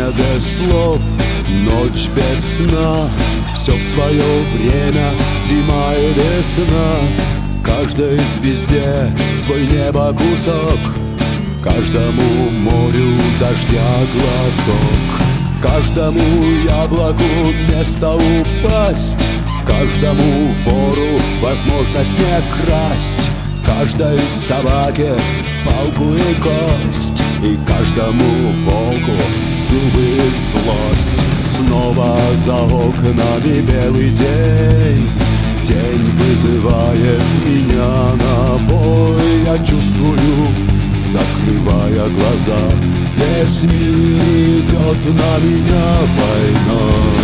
без слов, ночь без сна, все в свое время, зима и весна. Каждой звезде свой небо кусок, каждому морю дождя глоток, каждому яблоку место упасть, каждому вору возможность не красть, каждой собаке палку и кость, и каждому волку зубы и злость. Снова за окнами белый день, день вызывает меня на бой. Я чувствую, закрывая глаза, весь мир идет на меня войной.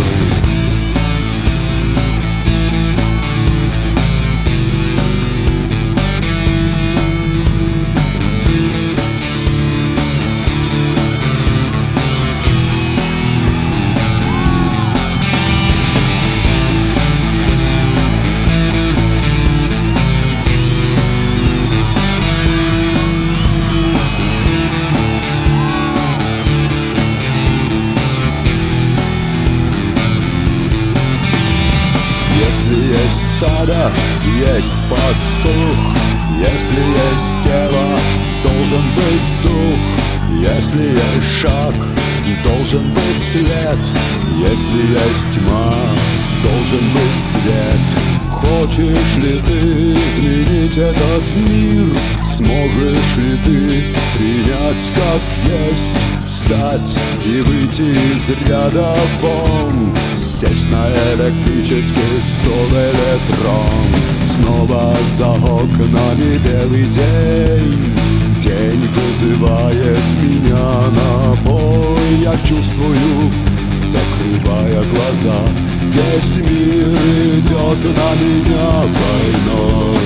Если есть стадо, есть пастух, если есть тело, должен быть дух, если есть шаг, должен быть след, если есть тьма, должен быть свет. Хочешь ли ты изменить этот мир? Сможешь ли ты принять как есть? Встать и выйти из ряда вон, сесть на электрический стол электрон. Снова за окнами белый день, день вызывает меня на бой. Я чувствую, закрывая глаза, весь мир идет на меня войной.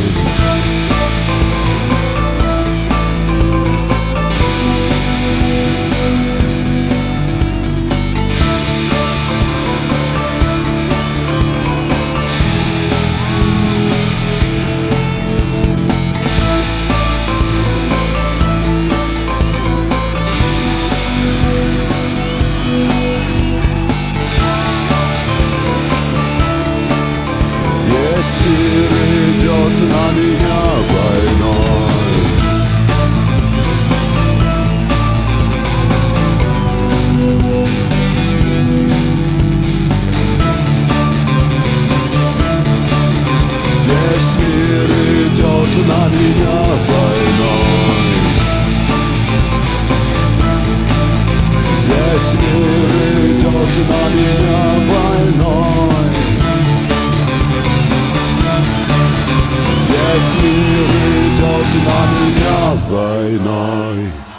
Весь мир идет на меня войной. Весь мир идет на меня войной. Весь мир идет на меня войной. Весь мир идет на меня войной.